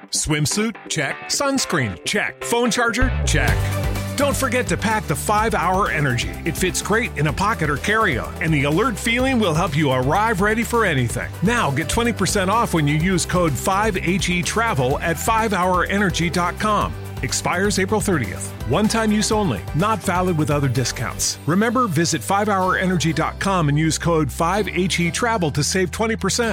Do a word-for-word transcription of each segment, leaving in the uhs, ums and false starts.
Swimsuit? Check. Sunscreen? Check. Phone charger? Check. Don't forget to pack the five hour Energy. It fits great in a pocket or carry-on, and the alert feeling will help you arrive ready for anything. Now get twenty percent off when you use code five H E travel at five hour energy dot com. Expires April thirtieth. One-time use only. Not valid with other discounts. Remember, visit five hour energy dot com and use code five H E travel to save twenty percent.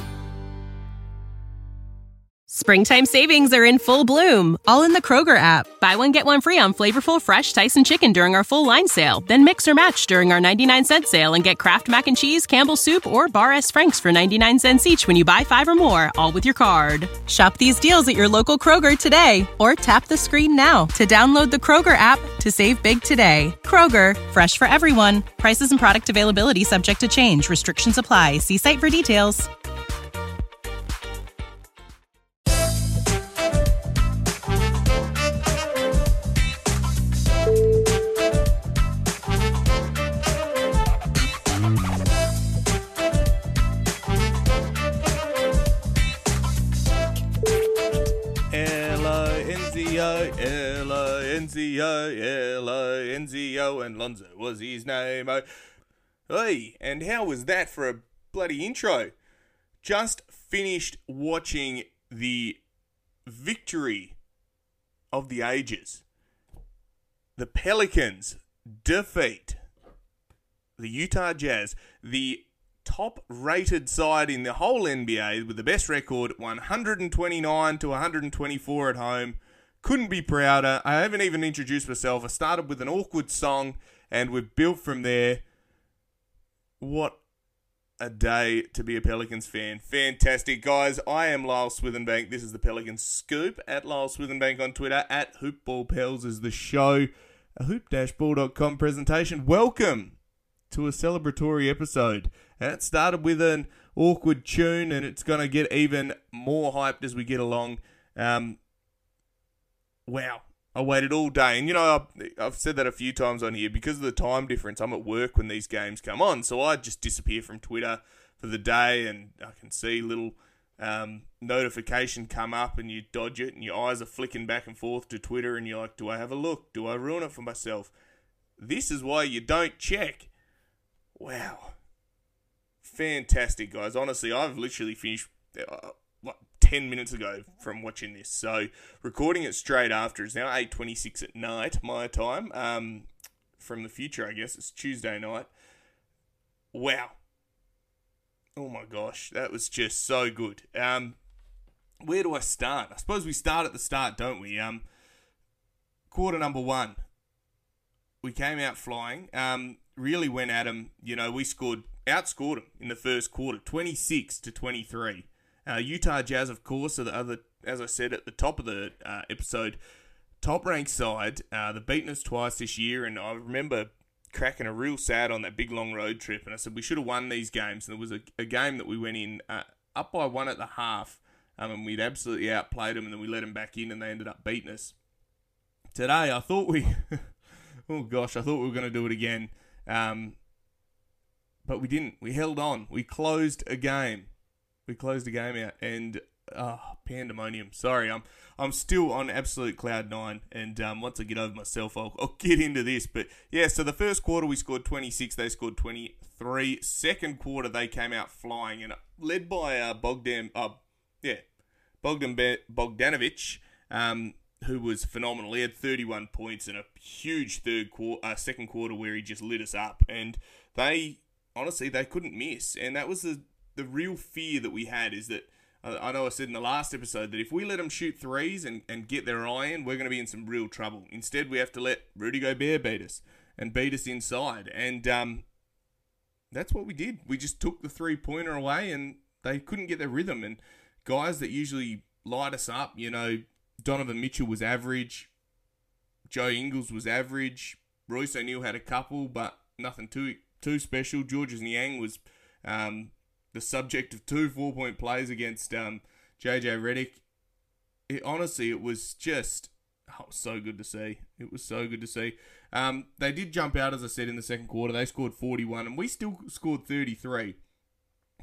Springtime savings are in full bloom, all in the Kroger app. Buy one, get one free on flavorful, fresh Tyson chicken during our full line sale. Then mix or match during our ninety-nine cent sale and get Kraft Mac and Cheese, Campbell's Soup, or Bar S. Frank's for ninety-nine cents each when you buy five or more, all with your card. Shop these deals at your local Kroger today, or tap the screen now to download the Kroger app to save big today. Kroger, fresh for everyone. Prices and product availability subject to change. Restrictions apply. See site for details. L O N Z O, L O N Z O, and Lonzo was his name. Oh, hey, and how was that for a bloody intro? Just finished watching the victory of the ages. The Pelicans defeat the Utah Jazz, the top-rated side in the whole N B A with the best record, one twenty-nine to one twenty-four at home. Couldn't be prouder. I haven't even introduced myself. I started with an awkward song, and we've built from there. What a day to be a Pelicans fan. Fantastic, guys. I am Lyle Swithenbank. This is the Pelicans Scoop. At Lyle Swithenbank on Twitter. At HoopBallPels is the show. A hoop dash ball dot com presentation. Welcome to a celebratory episode. And it started with an awkward tune, and it's going to get even more hyped as we get along. Um... Wow, I waited all day. And, you know, I've, I've said that a few times on here. Because of the time difference, I'm at work when these games come on. So I just disappear from Twitter for the day, and I can see little um, notification come up, and you dodge it, and your eyes are flicking back and forth to Twitter, and you're like, do I have a look? Do I ruin it for myself? This is why you don't check. Wow. Fantastic, guys. Honestly, I've literally finished... Uh, what, ten minutes ago from watching this. So recording it straight after. It's now eight twenty-six at night, my time. Um, from the future, I guess. It's Tuesday night. Wow. Oh my gosh. That was just so good. Um, where do I start? I suppose we start at the start, don't we? Um, quarter number one. We came out flying. Um, really went at them. You know, we scored, outscored them in the first quarter, twenty-six to twenty-three. Uh, Utah Jazz, of course, are the other, as I said at the top of the uh, episode, top-ranked side. Uh, they've beaten us twice this year, and I remember cracking a real sad on that big long road trip, and I said we should have won these games. And there was a, a game that we went in uh, up by one at the half, um, and we'd absolutely outplayed them, and then we let them back in, and they ended up beating us. Today, I thought we, oh gosh, I thought we were going to do it again, um, but we didn't. We held on. We closed a game. We closed the game out, and oh, pandemonium. Sorry, I'm I'm still on absolute cloud nine, and um, once I get over myself, I'll, I'll get into this. But yeah, so the first quarter we scored twenty-six, they scored twenty-three. Second quarter they came out flying, and led by uh, Bogdan, uh, yeah, Bogdan Bogdanovic, um, who was phenomenal. He had thirty-one points in a huge third quarter, uh, second quarter where he just lit us up, and they honestly they couldn't miss, and that was the The real fear that we had is that, uh, I know I said in the last episode, that if we let them shoot threes and, and get their eye in, we're going to be in some real trouble. Instead, we have to let Rudy Gobert beat us and beat us inside. And um, that's what we did. We just took the three-pointer away, and they couldn't get their rhythm. And guys that usually light us up, you know, Donovan Mitchell was average. Joe Ingles was average. Royce O'Neal had a couple, but nothing too too special. Georges Niang was... Um, the subject of two four-point plays against um, J J Redick. It, honestly, it was just oh, so good to see. It was so good to see. Um, they did jump out, as I said, in the second quarter. They scored forty-one, and we still scored thirty-three.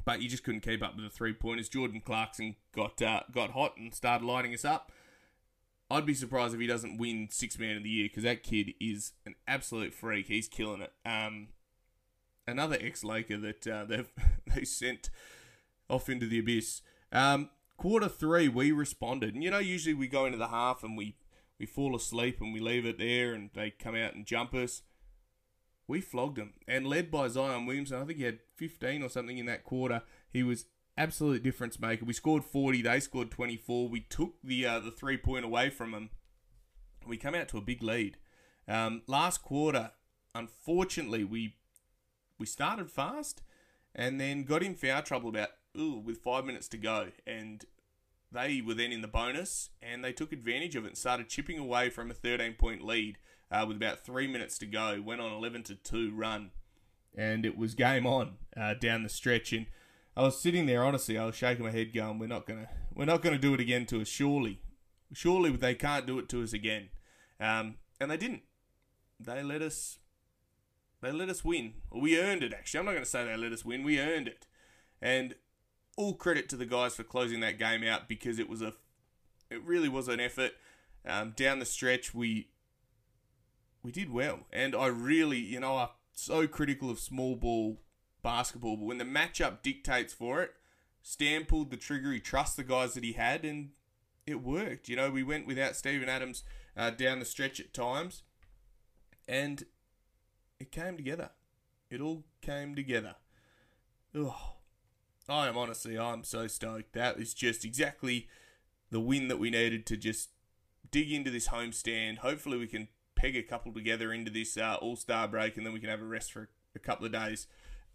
but you just couldn't keep up with the three-pointers. Jordan Clarkson got uh, got hot and started lighting us up. I'd be surprised if he doesn't win Sixth Man of the Year, because that kid is an absolute freak. He's killing it. Um, another ex-Laker that uh, they've they sent off into the abyss. Um, quarter three, we responded. And, you know, usually we go into the half and we, we fall asleep and we leave it there and they come out and jump us. We flogged them. And led by Zion Williamson, I think he had fifteen or something in that quarter. He was absolute difference maker. We scored forty, they scored twenty-four. We took the uh, the three-point away from them. We come out to a big lead. Um, last quarter, unfortunately, we we started fast and then got in foul trouble about ooh, with five minutes to go. And they were then in the bonus and they took advantage of it and started chipping away from a thirteen-point lead uh, with about three minutes to go. Went on eleven to two run. And it was game on uh, down the stretch. And I was sitting there, honestly, I was shaking my head going, we're not gonna we're not gonna do it again to us, surely. Surely they can't do it to us again. Um, and they didn't. They let us they let us win. We earned it, actually. I'm not gonna say they let us win, we earned it. And all credit to the guys for closing that game out, because it was a it really was an effort. Um, down the stretch we we did well. And I really, you know, I'm so critical of small ball basketball, but when the matchup dictates for it, Stan pulled the trigger. He trusts the guys that he had, and it worked. You know, we went without Steven Adams uh, down the stretch at times, and it came together. It all came together. Oh, I am honestly, I'm so stoked. That is just exactly the win that we needed to just dig into this homestand. Hopefully we can peg a couple together into this uh, All-Star break, and then we can have a rest for a couple of days.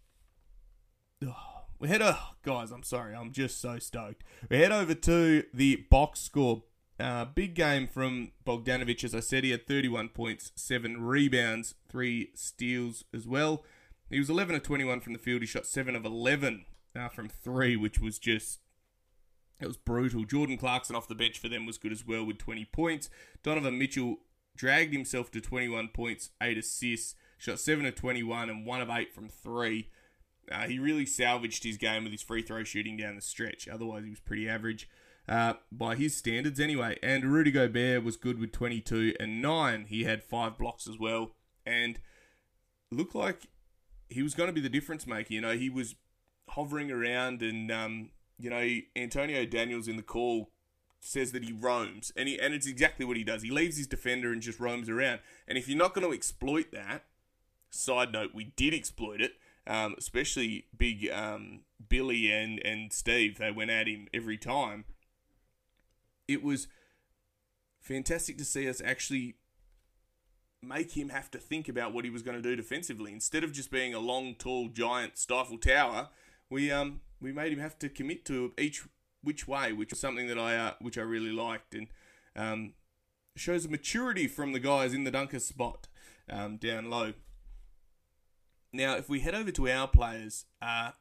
Oh, we head, oh, guys, I'm sorry, I'm just so stoked. We head over to the box score. Uh, big game from Bogdanovic, as I said. He had thirty-one points, seven rebounds, three steals as well. He was eleven of twenty-one from the field. He shot seven of eleven uh, from three, which was just, it was brutal. Jordan Clarkson off the bench for them was good as well with twenty points. Donovan Mitchell dragged himself to twenty-one points, eight assists, shot seven of twenty-one and one of eight from three. Uh, he really salvaged his game with his free throw shooting down the stretch. Otherwise, he was pretty average uh, by his standards anyway. And Rudy Gobert was good with twenty-two and nine. He had five blocks as well. And looked like he was going to be the difference maker. You know, he was hovering around and, um, you know, Antonio Daniels in the call says that he roams. And, he, and it's exactly what he does. He leaves his defender and just roams around. And if you're not going to exploit that, side note, we did exploit it. Um, especially big um, Billy and, and Steve. They went at him every time. It was fantastic to see us actually make him have to think about what he was going to do defensively. Instead of just being a long, tall, giant stifle tower, we um we made him have to commit to each which way, which was something that I uh, which I really liked, and um, shows a maturity from the guys in the dunker spot um, down low. Now, if we head over to our players, uh,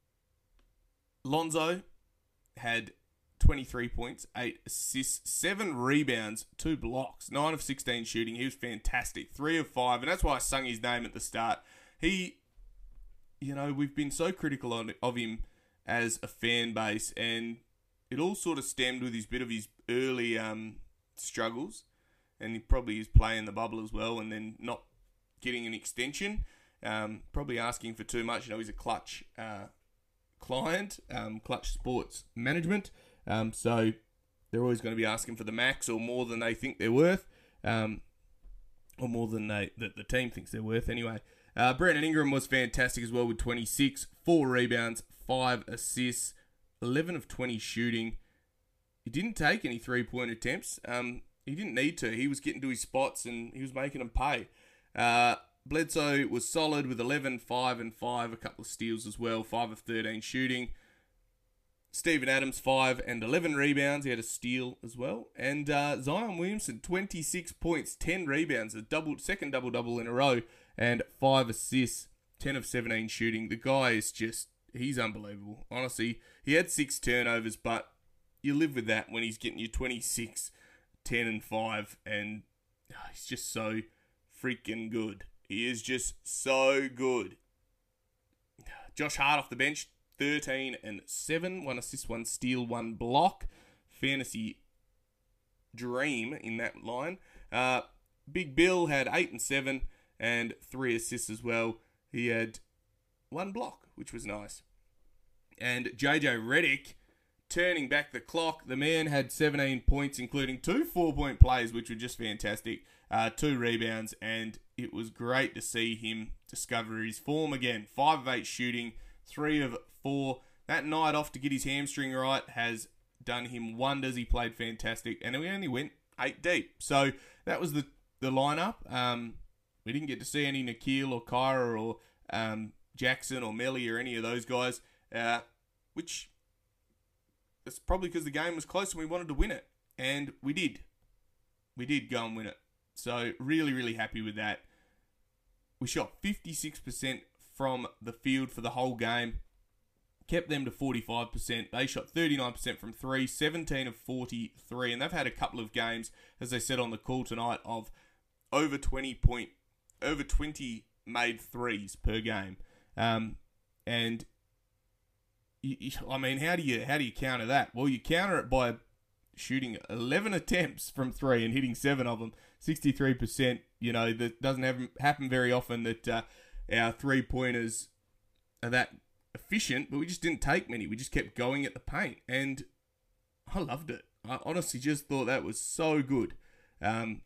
Lonzo had twenty-three points, eight assists, seven rebounds, two blocks, nine of sixteen shooting. He was fantastic. three of five, and that's why I sung his name at the start. He, you know, we've been so critical on, of him as a fan base, and it all sort of stemmed with his bit of his early um, struggles, and he probably is playing the bubble as well, and then not getting an extension. Um, probably asking for too much. You know, he's a Clutch uh, client, um, Clutch Sports Management. Um, so they're always going to be asking for the max or more than they think they're worth, um, or more than they that the team thinks they're worth anyway. Uh, Brandon Ingram was fantastic as well with twenty-six, four rebounds, five assists, eleven of twenty shooting. He didn't take any three-point attempts. Um, he didn't need to. He was getting to his spots and he was making them pay. Uh, Bledsoe was solid with eleven, five, and five, a couple of steals as well, five of thirteen shooting. Steven Adams, five and eleven rebounds. He had a steal as well. And uh, Zion Williamson, twenty-six points, ten rebounds, a double, second double-double in a row, and five assists, ten of seventeen shooting. The guy is just, he's unbelievable. Honestly, he had six turnovers, but you live with that when he's getting you twenty-six, ten, and five, and oh, he's just so freaking good. He is just so good. Josh Hart off the bench, thirteen and seven. One assist, one steal, one block. Fantasy dream in that line. Uh, Big Bill had eight and seven and three assists as well. He had one block, which was nice. And J J Redick, turning back the clock, the man had seventeen points, including two four-point plays, which were just fantastic. Uh, two rebounds, and it was great to see him discover his form again. Five of eight shooting, three of four. That night off to get his hamstring right has done him wonders. He played fantastic, and we only went eight deep. So that was the, the lineup. Um, we didn't get to see any Nikhil or Kyra or um, Jackson or Melly or any of those guys, uh, which is probably because the game was close and we wanted to win it. And we did. We did go and win it. So really, really happy with that. We shot fifty-six percent from the field for the whole game. Kept them to forty-five percent. They shot thirty-nine percent from three, seventeen of forty-three. And they've had a couple of games, as they said on the call tonight, of over twenty point, over twenty made threes per game. Um, and you, you, I mean, how do you how do you counter that? Well, you counter it by shooting eleven attempts from three and hitting seven of them, sixty-three percent. You know, that doesn't have, happen very often that uh, our three-pointers are that efficient, but we just didn't take many. We just kept going at the paint, and I loved it. I honestly just thought that was so good. Um,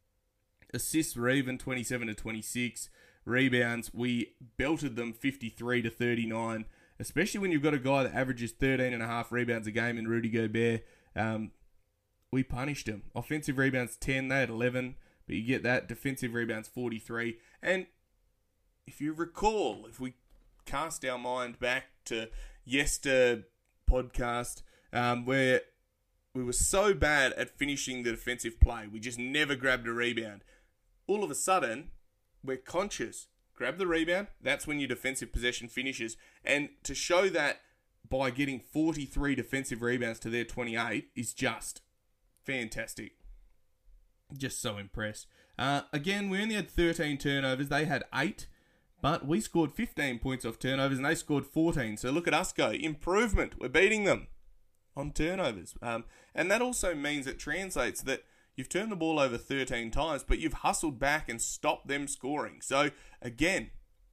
assists were even, twenty-seven to twenty-six. Rebounds, we belted them fifty-three to thirty-nine, especially when you've got a guy that averages thirteen and a half rebounds a game in Rudy Gobert. Um, we punished them. Offensive rebounds ten, they had eleven, but you get that. Defensive rebounds forty-three. And if you recall, if we cast our mind back to yester podcast, um, where we were so bad at finishing the defensive play, we just never grabbed a rebound. All of a sudden, we're conscious. Grab the rebound, that's when your defensive possession finishes. And to show that by getting forty-three defensive rebounds to their twenty-eight is just fantastic. Just so impressed. Uh, again, we only had thirteen turnovers. They had eight, but we scored fifteen points off turnovers and they scored fourteen. So look at us go. Improvement. We're beating them on turnovers. Um, and that also means it translates that you've turned the ball over thirteen times, but you've hustled back and stopped them scoring. So, again,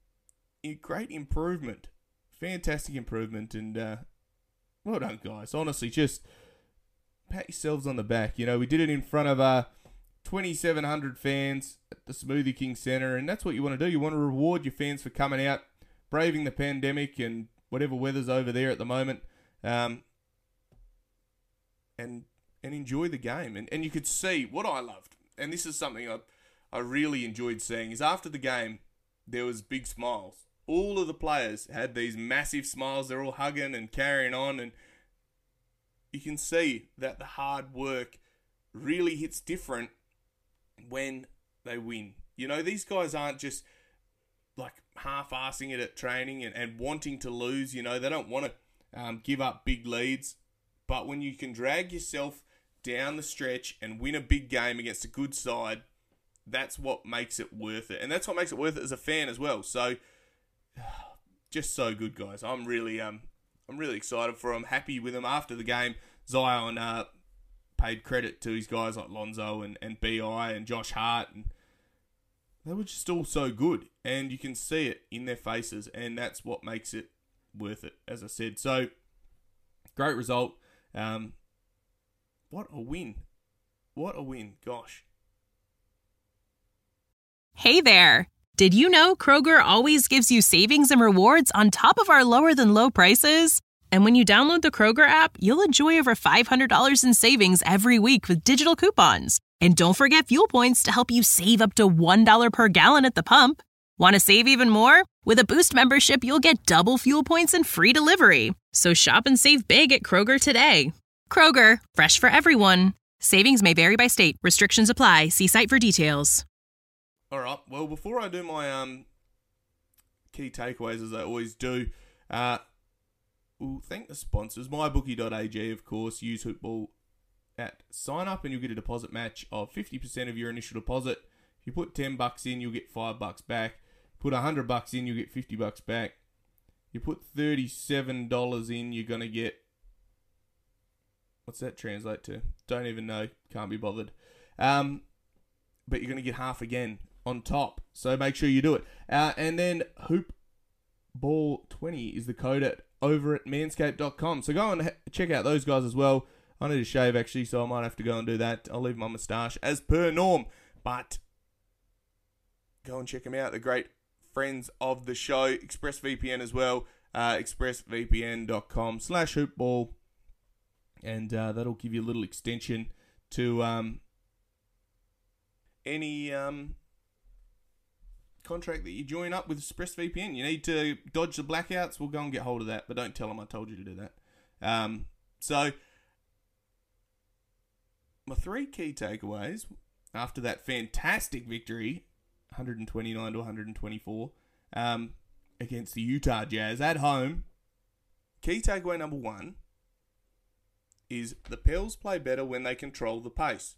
a great improvement. Fantastic improvement. And uh, well done, guys. Honestly, just pat yourselves on the back. You know, we did it in front of uh, twenty-seven hundred fans at the Smoothie King Centre, and that's what you want to do. You want to reward your fans for coming out, braving the pandemic and whatever weather's over there at the moment, um, and and enjoy the game. And and you could see what I loved, and this is something I I really enjoyed seeing, is after the game, there was big smiles. All of the players had these massive smiles. They're all hugging and carrying on, and you can see that the hard work really hits different when they win. You know, these guys aren't just like half-assing it at training and, and wanting to lose. You know, they don't want to um, give up big leads. But when you can drag yourself down the stretch and win a big game against a good side, that's what makes it worth it. And that's what makes it worth it as a fan as well. So, just so good, guys. I'm really um, I'm really excited for them. Happy with them. After the game, Zion uh, paid credit to his guys like Lonzo and, and B I and Josh Hart. And they were just all so good. And you can see it in their faces. And that's what makes it worth it, as I said. So, great result. Um, what a win. What a win. Gosh. Hey there. Did you know Kroger always gives you savings and rewards on top of our lower than low prices? And when you download the Kroger app, you'll enjoy over five hundred dollars in savings every week with digital coupons. And don't forget fuel points to help you save up to one dollar per gallon at the pump. Want to save even more? With a Boost membership, you'll get double fuel points and free delivery. So shop and save big at Kroger today. Kroger, fresh for everyone. Savings may vary by state. Restrictions apply. See site for details. All right. Well, before I do my um key takeaways, as I always do, uh, we'll thank the sponsors. my bookie dot a g, of course. Use Hoopball at sign up, and you'll get a deposit match of fifty percent of your initial deposit. If you put ten bucks in, you'll get five bucks back. Put one hundred bucks in, you'll get fifty bucks back. You put thirty-seven dollars in, you're going to get... What's that translate to? Don't even know. Can't be bothered. Um, but you're going to get half again on top. So make sure you do it. Uh, and then Hoop Ball twenty is the code at over at manscaped dot com. So go and check out those guys as well. I need to shave actually, so I might have to go and do that. I'll leave my moustache as per norm. But go and check them out. They're great friends of the show. ExpressVPN as well. Uh, expressvpn.com slash hoopball. And uh, that'll give you a little extension to um, any um, contract that you join up with ExpressVPN. You need to dodge the blackouts. We'll go and get hold of that. But don't tell them I told you to do that. Um, so, my three key takeaways after that fantastic victory, one twenty-nine to one twenty-four, um, against the Utah Jazz at home. Key takeaway number one is the Pels play better when they control the pace.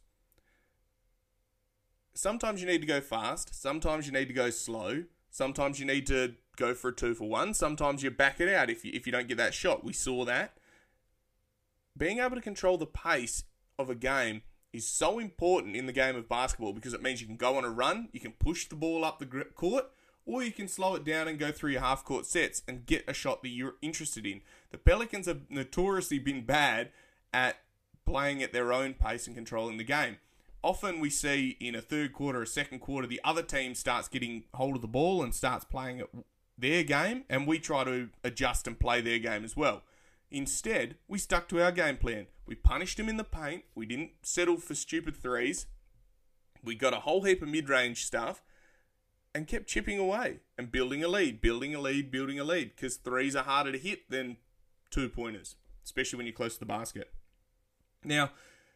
Sometimes you need to go fast. Sometimes you need to go slow. Sometimes you need to go for a two for one. Sometimes you back it out if you, if you don't get that shot. We saw that. Being able to control the pace of a game is so important in the game of basketball because it means you can go on a run, you can push the ball up the court, or you can slow it down and go through your half-court sets and get a shot that you're interested in. The Pelicans have notoriously been bad at playing at their own pace and controlling the game. Often we see in a third quarter, a second quarter, the other team starts getting hold of the ball and starts playing at their game, and we try to adjust and play their game as well. Instead, we stuck to our game plan. We punished them in the paint. We didn't settle for stupid threes. We got a whole heap of mid-range stuff and kept chipping away and building a lead, building a lead, building a lead, because threes are harder to hit than two-pointers, especially when you're close to the basket. Now,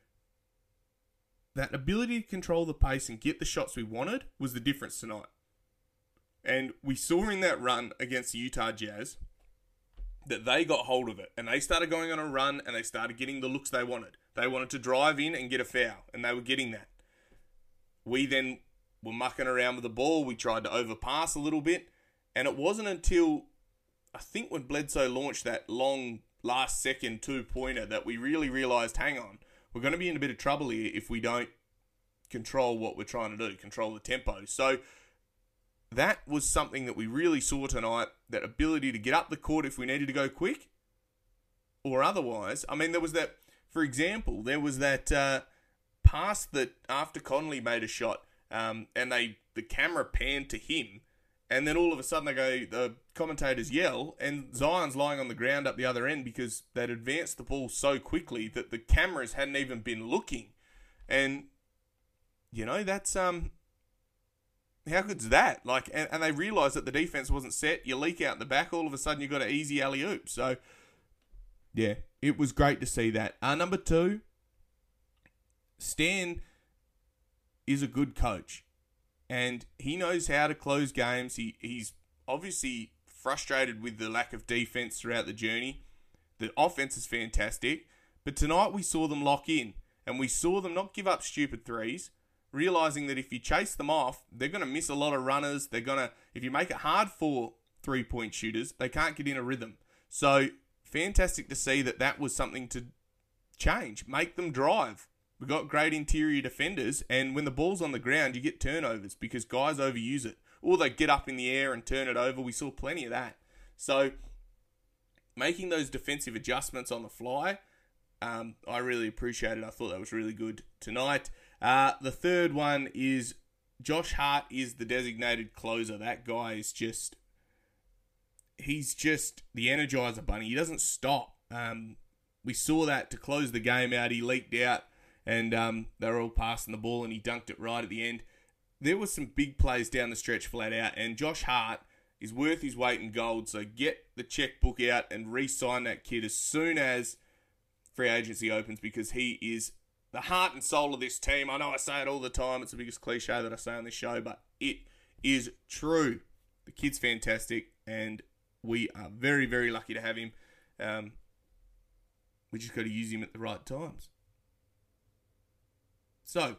that ability to control the pace and get the shots we wanted was the difference tonight. And we saw in that run against the Utah Jazz that they got hold of it and they started going on a run and they started getting the looks they wanted. They wanted to drive in and get a foul, and they were getting that. We then were mucking around with the ball. We tried to overpass a little bit, and it wasn't until, I think when Bledsoe launched that long last second two-pointer that we really realised, hang on, we're going to be in a bit of trouble here if we don't control what we're trying to do, control the tempo. So that was something that we really saw tonight, that ability to get up the court if we needed to go quick or otherwise. I mean, there was that, for example, there was that uh, pass that after Conley made a shot um, and they the camera panned to him, and then all of a sudden they go, the commentators yell, and Zion's lying on the ground up the other end because they'd advanced the ball so quickly that the cameras hadn't even been looking. And, you know, that's... um. How good's that? Like, and, and they realised that the defense wasn't set. You leak out in the back, all of a sudden you got an easy alley-oop. So, yeah, it was great to see that. Uh, number two, Stan is a good coach, and he knows how to close games. He he's obviously frustrated with the lack of defense throughout the journey. The offense is fantastic, but tonight we saw them lock in, and we saw them not give up stupid threes, realizing that if you chase them off, they're going to miss a lot of runners. They're going to, if you make it hard for three-point shooters, they can't get in a rhythm. So, fantastic to see that that was something to change. Make them drive. We've got great interior defenders, and when the ball's on the ground, you get turnovers because guys overuse it. Or they get up in the air and turn it over. We saw plenty of that. So, making those defensive adjustments on the fly, um, I really appreciated. I thought that was really good tonight. Uh, the third one is Josh Hart is the designated closer. That guy is just, he's just the Energizer Bunny. He doesn't stop. Um, we saw that to close the game out. He leaked out and um, they were all passing the ball and he dunked it right at the end. There were some big plays down the stretch flat out, and Josh Hart is worth his weight in gold. So get the checkbook out and re-sign that kid as soon as free agency opens, because he is the heart and soul of this team. I know I say it all the time. It's the biggest cliche that I say on this show, but it is true. The kid's fantastic, and we are very, very lucky to have him. Um, we just got to use him at the right times. So,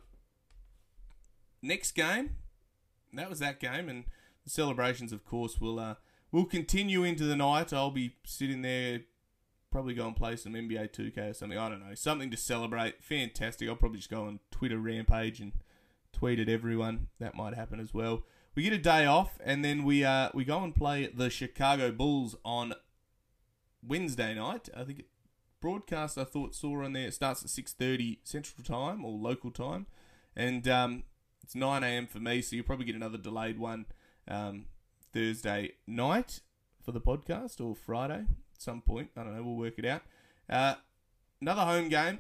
next game, that was that game, and the celebrations, of course, will uh, we'll continue into the night. I'll be sitting there, probably go and play some N B A two K or something. I don't know. Something to celebrate. Fantastic. I'll probably just go on Twitter Rampage and tweet at everyone. That might happen as well. We get a day off, and then we uh, we go and play the Chicago Bulls on Wednesday night. I think it, broadcast I thought saw on there. It starts at six thirty Central Time or local time, and um, it's nine a.m. for me, so you'll probably get another delayed one um, Thursday night for the podcast, or Friday at some point. I don't know. We'll work it out. Uh, another home game.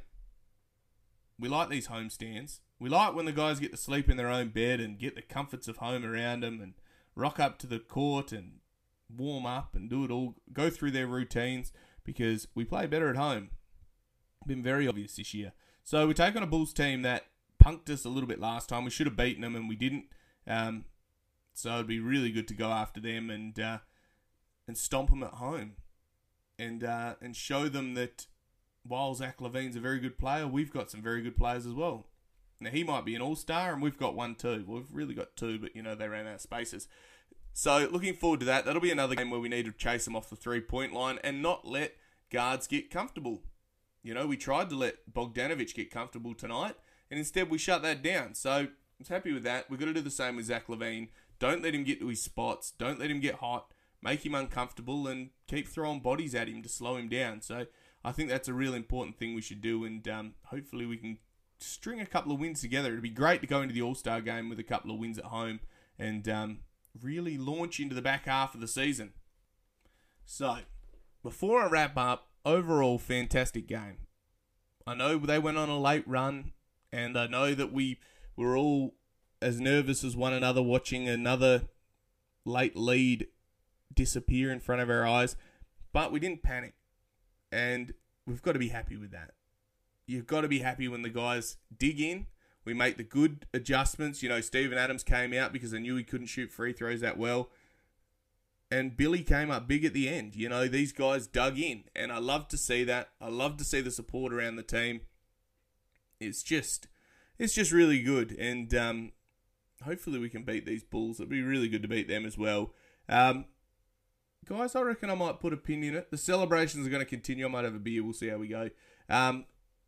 We like these home stands. We like when the guys get to sleep in their own bed and get the comforts of home around them and rock up to the court and warm up and do it all, go through their routines, because we play better at home. Been very obvious this year. So we take on a Bulls team that punked us a little bit last time. We should have beaten them and we didn't. Um, so it'd be really good to go after them and uh, and stomp them at home and uh, and show them that while Zach LaVine's a very good player, we've got some very good players as well. Now, he might be an all-star, and we've got one too. Well, we've really got two, but, you know, they ran out of spaces. So, looking forward to that. That'll be another game where we need to chase them off the three-point line and not let guards get comfortable. You know, we tried to let Bogdanovic get comfortable tonight, and instead we shut that down. So, I was happy with that. We've got to do the same with Zach LaVine. Don't let him get to his spots. Don't let him get hot. Make him uncomfortable and keep throwing bodies at him to slow him down. So, I think that's a real important thing we should do, and um, hopefully we can string a couple of wins together. It'd be great to go into the All-Star game with a couple of wins at home and um, really launch into the back half of the season. So, before I wrap up, overall fantastic game. I know they went on a late run, and I know that we were all as nervous as one another watching another late lead disappear in front of our eyes, but we didn't panic, and we've got to be happy with that. You've got to be happy when the guys dig in. We make the good adjustments. You know, Steven Adams came out because I knew he couldn't shoot free throws that well. And Billy came up big at the end. You know, these guys dug in. And I love to see that. I love to see the support around the team. It's just, it's just really good. And um, hopefully we can beat these Bulls. It'd be really good to beat them as well. Um, guys, I reckon I might put a pin in it. The celebrations are going to continue. I might have a beer. We'll see how we go. Um,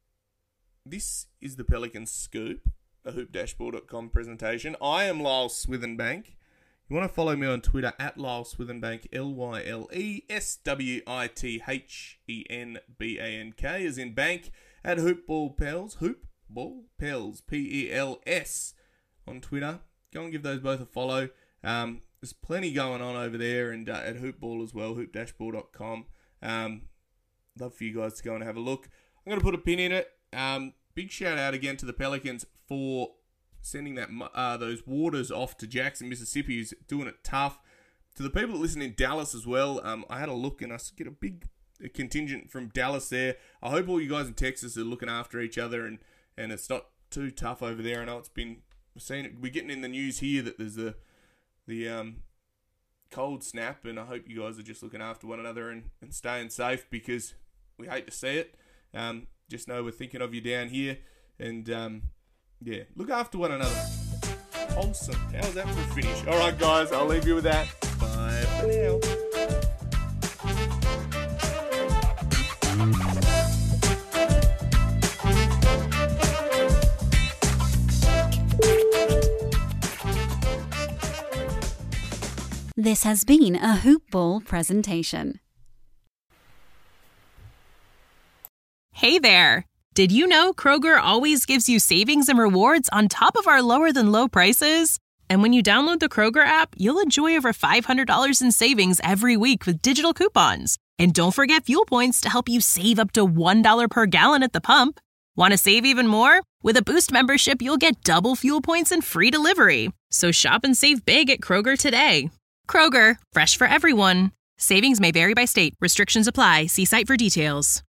This is the Pelicans Scoop, a hoop dashboard dot com presentation. I am Lyle Swithenbank. You want to follow me on Twitter at Lyle Swithenbank, L Y L E S W I T H E N B A N K, as in bank, at Hoopball Pels, Hoopball Pels, P E L S, on Twitter. Go and give those both a follow. Um, there's plenty going on over there, and uh, at Hoopball as well, hoop dashboard dot com. Um, love for you guys to go and have a look. I'm going to put a pin in it. Um, big shout out again to the Pelicans for sending that uh, those waters off to Jackson, Mississippi, who's doing it tough. To the people that listen in Dallas as well, um, I had a look and I get a big contingent from Dallas there. I hope all you guys in Texas are looking after each other and, and it's not too tough over there. I know it's been seen it, we're getting in the news here that there's the the um, cold snap, and I hope you guys are just looking after one another and, and staying safe, because we hate to see it. Um, Just know we're thinking of you down here. And, um, yeah, look after one another. Wholesome. How's that for a finish? All right, guys, I'll leave you with that. Bye for now. This has been a Hoop Ball presentation. Hey there! Did you know Kroger always gives you savings and rewards on top of our lower-than-low prices? And when you download the Kroger app, you'll enjoy over five hundred dollars in savings every week with digital coupons. And don't forget fuel points to help you save up to one dollar per gallon at the pump. Want to save even more? With a Boost membership, you'll get double fuel points and free delivery. So shop and save big at Kroger today. Kroger, fresh for everyone. Savings may vary by state. Restrictions apply. See site for details.